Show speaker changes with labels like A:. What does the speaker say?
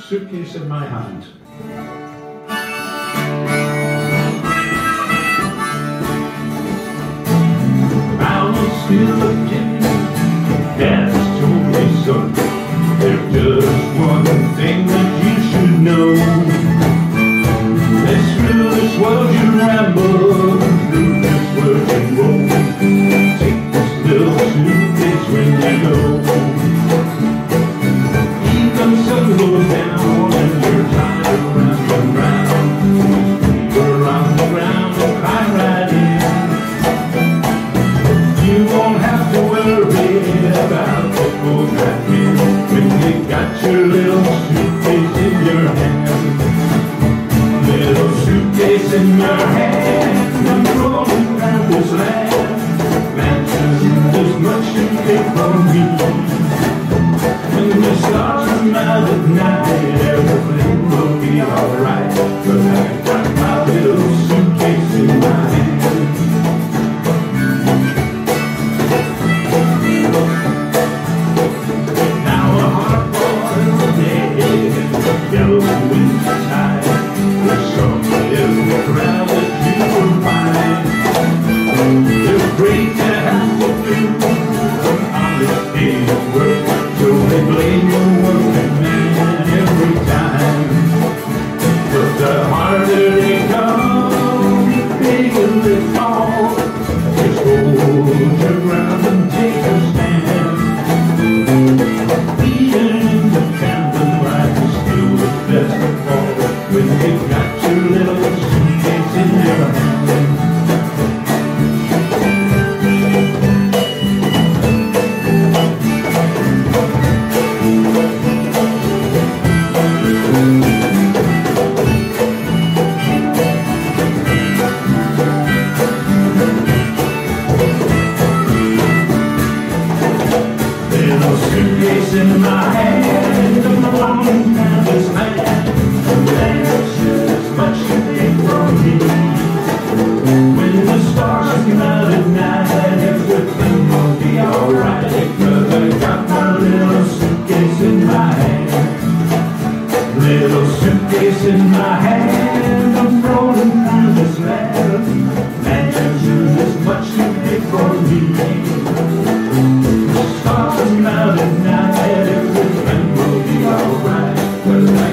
A: suitcase in my hand. I was still a kid, Dad told me, son, there's just one thing that you should know. This through this world you ramble, through this world you roll. Take this little suitcase when you go. Even sun goes down and you're tired round and round. We're on the ground and climb right in. You won't have to worry about what goes back in when you got your little suitcase in your hand. Little suitcase in your hand, I'm rolling around this land. Mansions, there's much to take from me. When the stars come out at night, everything will be alright. But I got my little suitcase in my hand. Now a hard-boiled day, yellow winter tide. There's something in the crowd that you will find. They're great to have to do an honest day's work. So they blame the working man every time. But the harder they come, the bigger they fall. Just hold your ground and take a stand. Being independent life is still the best of all. When you got your little suitcase in your hand. Little suitcase in my hand, I'm rolling down this land. There's much to take from me. When the stars come out at night, everything will be alright. Cause I got my little suitcase in my hand. Little suitcase in my hand, I'm rolling down this land. There's much to take from me. Stars come out at night, everything will be alright.